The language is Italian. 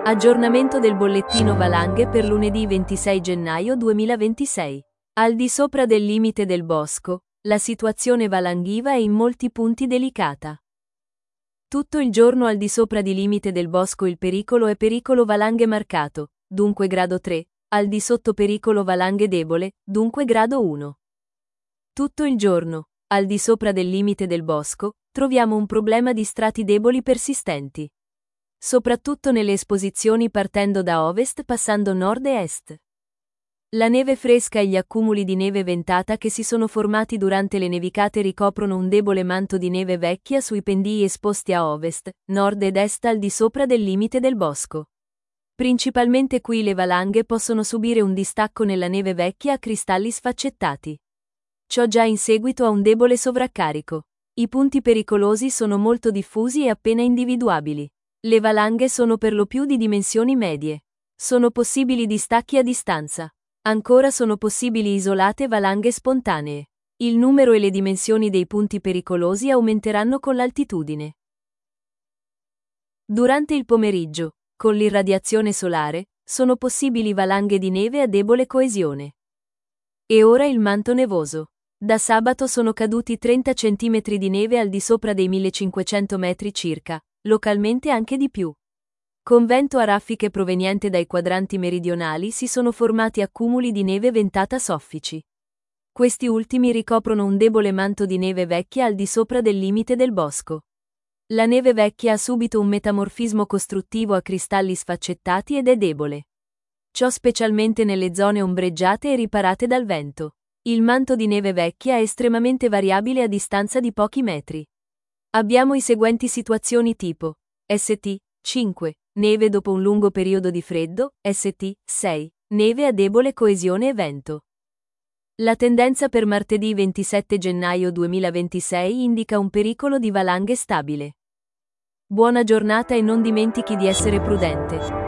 Aggiornamento del bollettino valanghe per lunedì 26 gennaio 2026. Al di sopra del limite del bosco, la situazione valanghiva è in molti punti delicata. Tutto il giorno al di sopra di limite del bosco il pericolo è pericolo valanghe marcato, dunque grado 3, al di sotto pericolo valanghe debole, dunque grado 1. Tutto il giorno, al di sopra del limite del bosco, troviamo un problema di strati deboli persistenti. Soprattutto nelle esposizioni partendo da ovest passando nord e est. La neve fresca e gli accumuli di neve ventata che si sono formati durante le nevicate ricoprono un debole manto di neve vecchia sui pendii esposti a ovest, nord ed est al di sopra del limite del bosco. Principalmente qui le valanghe possono subire un distacco nella neve vecchia a cristalli sfaccettati. Ciò già in seguito a un debole sovraccarico. I punti pericolosi sono molto diffusi e appena individuabili. Le valanghe sono per lo più di dimensioni medie. Sono possibili distacchi a distanza. Ancora sono possibili isolate valanghe spontanee. Il numero e le dimensioni dei punti pericolosi aumenteranno con l'altitudine. Durante il pomeriggio, con l'irradiazione solare, sono possibili valanghe di neve a debole coesione. E ora il manto nevoso. Da sabato sono caduti 30 cm di neve al di sopra dei 1500 metri circa, localmente anche di più. Con vento a raffiche proveniente dai quadranti meridionali si sono formati accumuli di neve ventata soffici. Questi ultimi ricoprono un debole manto di neve vecchia al di sopra del limite del bosco. La neve vecchia ha subito un metamorfismo costruttivo a cristalli sfaccettati ed è debole. Ciò specialmente nelle zone ombreggiate e riparate dal vento. Il manto di neve vecchia è estremamente variabile a distanza di pochi metri. Abbiamo i seguenti situazioni tipo: St. 5. Neve dopo un lungo periodo di freddo, St. 6. Neve a debole coesione e vento. La tendenza per martedì 27 gennaio 2026 indica un pericolo di valanghe stabile. Buona giornata e non dimentichi di essere prudente.